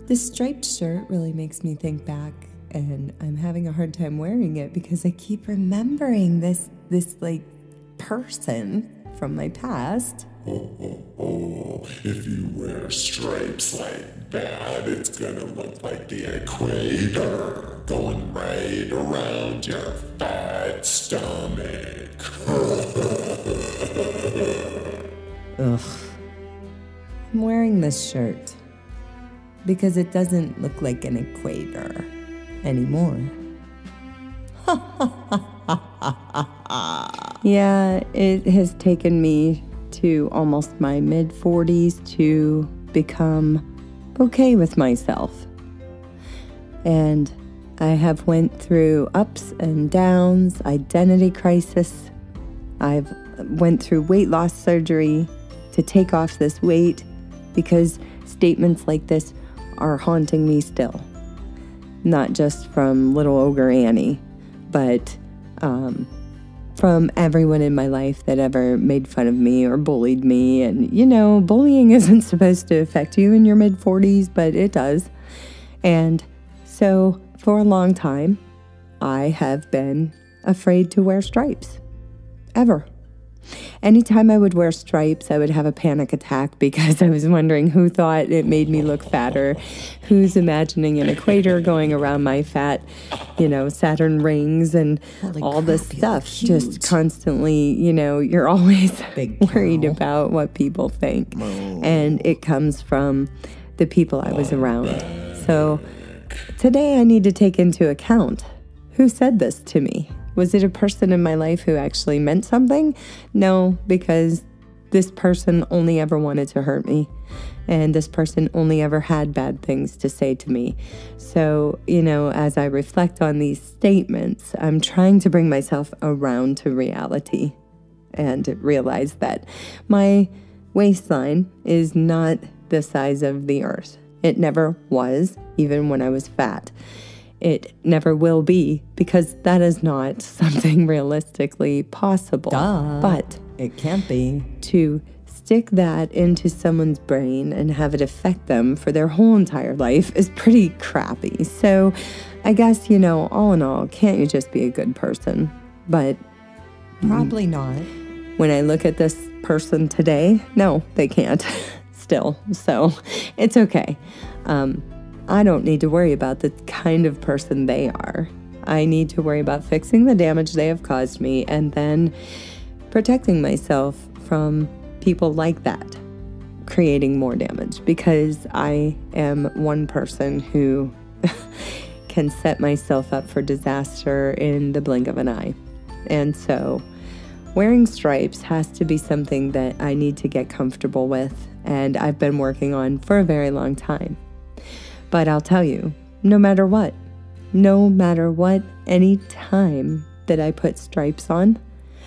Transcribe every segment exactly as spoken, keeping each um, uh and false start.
This striped shirt really makes me think back, and I'm having a hard time wearing it because I keep remembering this, this like, person from my past. Oh, oh, oh, if you wear stripes like that, it's gonna look like the equator going right around your fat stomach. Ugh. I'm wearing this shirt because it doesn't look like an equator anymore. Yeah, it has taken me to almost my mid forties to become okay with myself. And I have went through ups and downs, identity crisis. I've went through weight loss surgery to take off this weight because statements like this are haunting me still. Not just from little ogre Annie, but um, from everyone in my life that ever made fun of me or bullied me. And, you know, bullying isn't supposed to affect you in your mid forties, but it does. And so for a long time, I have been afraid to wear stripes. Ever. Anytime I would wear stripes, I would have a panic attack because I was wondering who thought it made me look fatter, who's imagining an equator going around my fat, you know, Saturn rings and Holy all crap, this stuff. Just constantly, you know, you're always Big worried girl. about what people think. Oh. And it comes from the people I was around. So today I need to take into account who said this to me. Was it a person in my life who actually meant something? No, because this person only ever wanted to hurt me. And this person only ever had bad things to say to me. So, you know, as I reflect on these statements, I'm trying to bring myself around to reality and realize that my waistline is not the size of the earth. It never was, even when I was fat. It never will be, because that is not something realistically possible. Duh. But it can't be. To stick that into someone's brain and have it affect them for their whole entire life is pretty crappy. So I guess, you know, all in all, can't you just be a good person? But probably not. When I look at this person today, no, they can't still. So it's okay. Um, I don't need to worry about the kind of person they are. I need to worry about fixing the damage they have caused me and then protecting myself from people like that creating more damage, because I am one person who can set myself up for disaster in the blink of an eye. And so wearing stripes has to be something that I need to get comfortable with, and I've been working on for a very long time. But I'll tell you, no matter what, no matter what, any time that I put stripes on,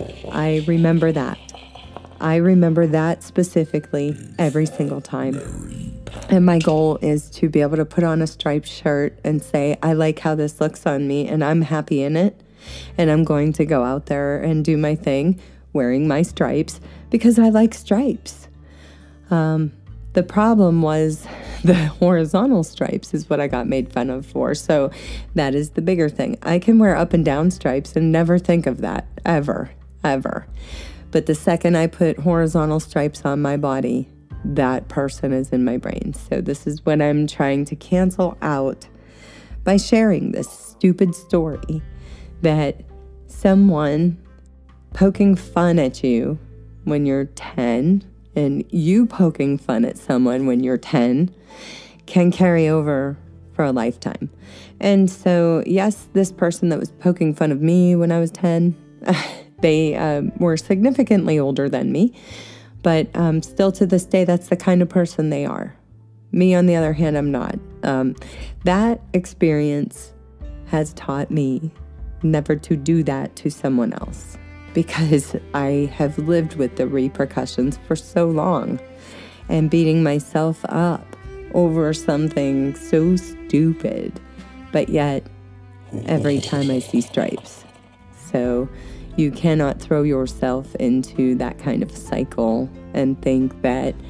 I remember that. I remember that specifically every single time. And my goal is to be able to put on a striped shirt and say, I like how this looks on me and I'm happy in it. And I'm going to go out there and do my thing wearing my stripes because I like stripes. Um... The problem was the horizontal stripes is what I got made fun of for. So that is the bigger thing. I can wear up and down stripes and never think of that, ever, ever. But the second I put horizontal stripes on my body, that person is in my brain. So this is what I'm trying to cancel out by sharing this stupid story that someone poking fun at you when you're ten and you poking fun at someone when you're ten can carry over for a lifetime. And so, yes, this person that was poking fun of me when I was ten, they um, were significantly older than me, but um, still to this day, that's the kind of person they are. Me, on the other hand, I'm not. Um, that experience has taught me never to do that to someone else, because I have lived with the repercussions for so long and beating myself up over something so stupid. But yet, every time I see stripes. So you cannot throw yourself into that kind of cycle and think that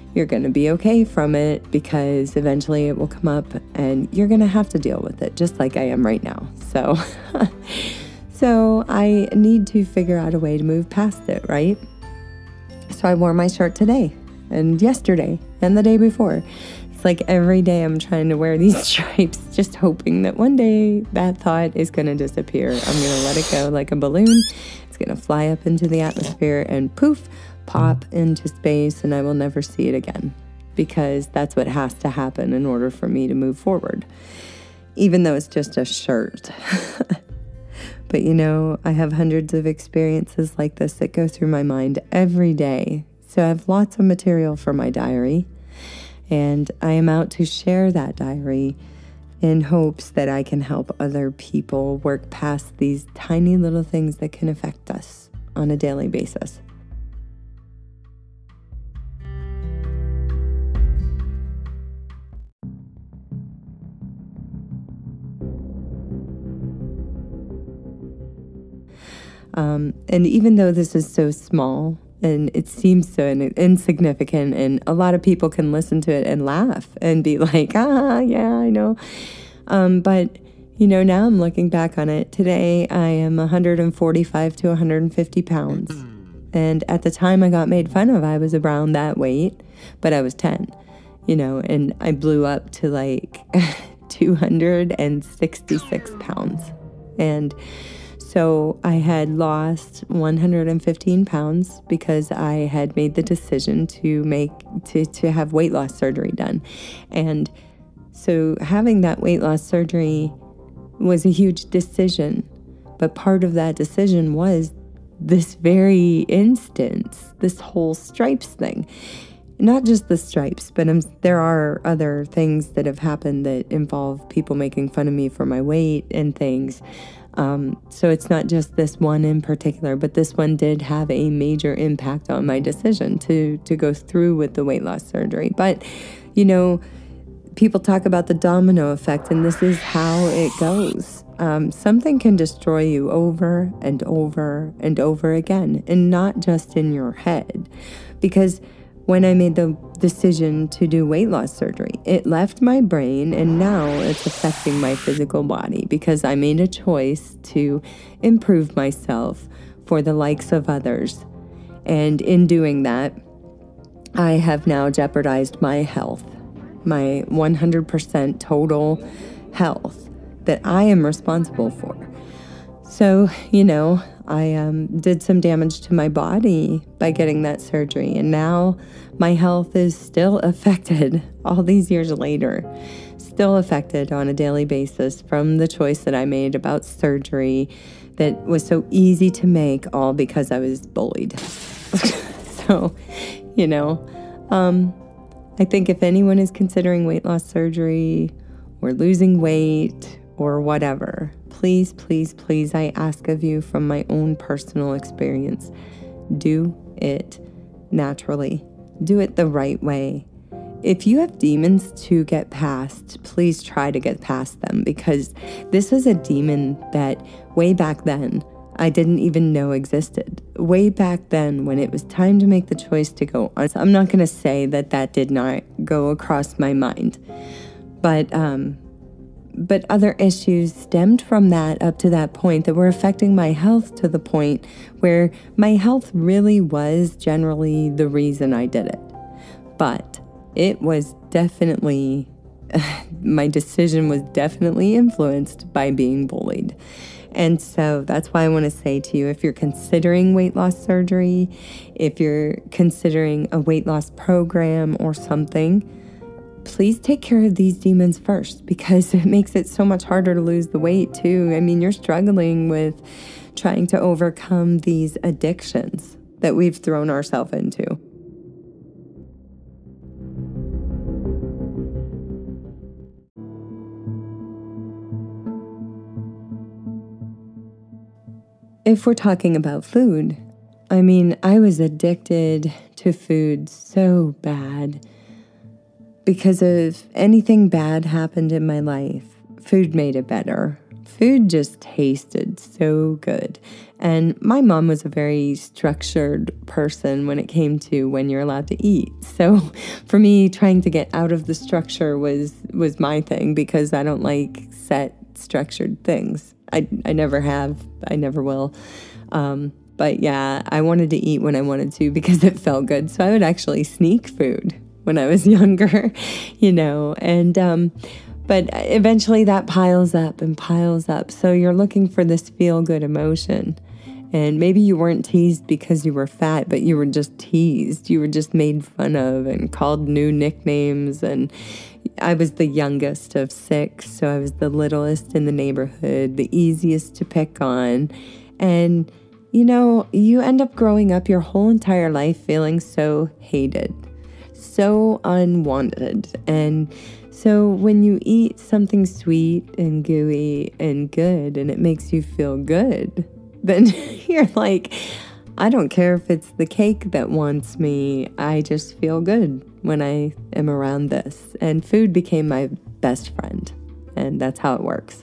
You're going to be okay from it because eventually it will come up and you're going to have to deal with it just like I am right now. So, so I need to figure out a way to move past it, right? So I wore my shirt today and yesterday and the day before. It's like every day I'm trying to wear these stripes, just hoping that one day that thought is going to disappear. I'm going to let it go like a balloon. It's going to fly up into the atmosphere and poof, pop into space, and I will never see it again, because that's what has to happen in order for me to move forward, even though it's just a shirt. But you know, I have hundreds of experiences like this that go through my mind every day. So I have lots of material for my diary, and I am out to share that diary in hopes that I can help other people work past these tiny little things that can affect us on a daily basis. Um, and even though this is so small and it seems so in- insignificant, and a lot of people can listen to it and laugh and be like, ah, yeah, I know. Um, but, you know, now I'm looking back on it. Today, I am one hundred forty-five to one hundred fifty pounds. And at the time I got made fun of, I was around that weight, but I was ten, you know, and I blew up to like two hundred sixty-six pounds. And so I had lost one hundred fifteen pounds because I had made the decision to make to, to have weight loss surgery done. And so having that weight loss surgery was a huge decision. But part of that decision was this very instance, this whole stripes thing. Not just the stripes, but um, there are other things that have happened that involve people making fun of me for my weight and things. Um, so it's not just this one in particular, but this one did have a major impact on my decision to, to go through with the weight loss surgery. But, you know, people talk about the domino effect, and this is how it goes. Um, something can destroy you over and over and over again, and not just in your head. Because when I made the decision to do weight loss surgery, it left my brain, and now it's affecting my physical body because I made a choice to improve myself for the likes of others. And in doing that, I have now jeopardized my health, my one hundred percent total health that I am responsible for. So, you know, I um, did some damage to my body by getting that surgery, and now my health is still affected all these years later, still affected on a daily basis from the choice that I made about surgery that was so easy to make, all because I was bullied. So, you know, um, I think if anyone is considering weight loss surgery or losing weight or whatever, please, please, please, I ask of you from my own personal experience, do it naturally. Do it the right way. If you have demons to get past, please try to get past them, because this is a demon that way back then I didn't even know existed. Way back then, when it was time to make the choice to go on, I'm not going to say that that did not go across my mind, but um, but other issues stemmed from that up to that point that were affecting my health to the point where my health really was generally the reason I did it. But it was definitely, my decision was definitely influenced by being bullied. And so that's why I want to say to you, if you're considering weight loss surgery, if you're considering a weight loss program or something, please take care of these demons first, because it makes it so much harder to lose the weight too. I mean, you're struggling with trying to overcome these addictions that we've thrown ourselves into. If we're talking about food, I mean, I was addicted to food so bad. Because if anything bad happened in my life, food made it better. food just tasted so good. And my mom was a very structured person when it came to when you're allowed to eat. So for me, trying to get out of the structure was was my thing, because I don't like set structured things. I, I never have. I never will. Um, but yeah, I wanted to eat when I wanted to because it felt good. So I would actually sneak food when I was younger, you know, and um, but eventually that piles up and piles up. So you're looking for this feel-good emotion. And maybe you weren't teased because you were fat, but you were just teased. You were just made fun of and called new nicknames. And I was the youngest of six, so I was the littlest in the neighborhood, the easiest to pick on. And, you know, you end up growing up your whole entire life feeling so hated, so unwanted. And so when you eat something sweet and gooey and good and it makes you feel good, then you're like, I don't care if it's the cake that wants me. I just feel good when I am around this. And food became my best friend. And that's how it works.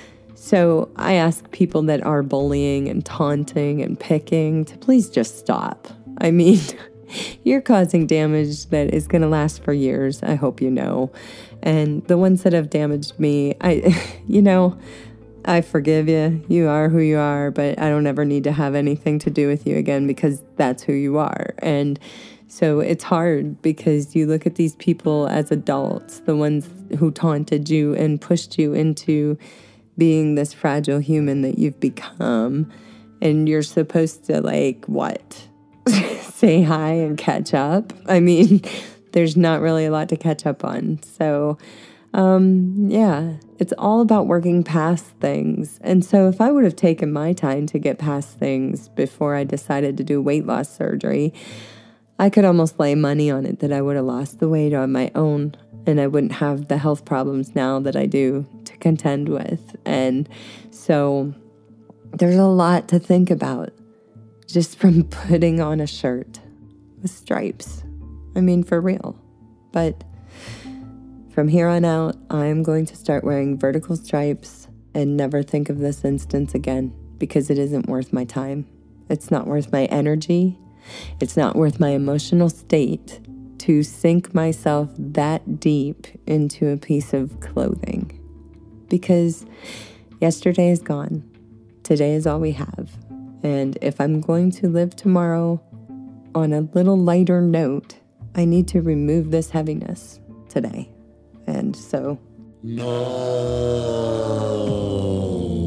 So I ask people that are bullying and taunting and picking to please just stop. I mean, you're causing damage that is going to last for years. I hope you know. And the ones that have damaged me, I, you know, I forgive you. You are who you are, but I don't ever need to have anything to do with you again because that's who you are. And so it's hard because you look at these people as adults, the ones who taunted you and pushed you into being this fragile human that you've become. And you're supposed to, like, what? Say hi and catch up? I mean, there's not really a lot to catch up on. So Um, yeah, it's all about working past things. And so if I would have taken my time to get past things before I decided to do weight loss surgery, I could almost lay money on it that I would have lost the weight on my own and I wouldn't have the health problems now that I do to contend with. And so there's a lot to think about just from putting on a shirt with stripes. I mean, for real. But from here on out, I'm going to start wearing vertical stripes and never think of this instance again because it isn't worth my time. It's not worth my energy. It's not worth my emotional state to sink myself that deep into a piece of clothing. Because yesterday is gone. Today is all we have. And if I'm going to live tomorrow on a little lighter note, I need to remove this heaviness today. And so, No.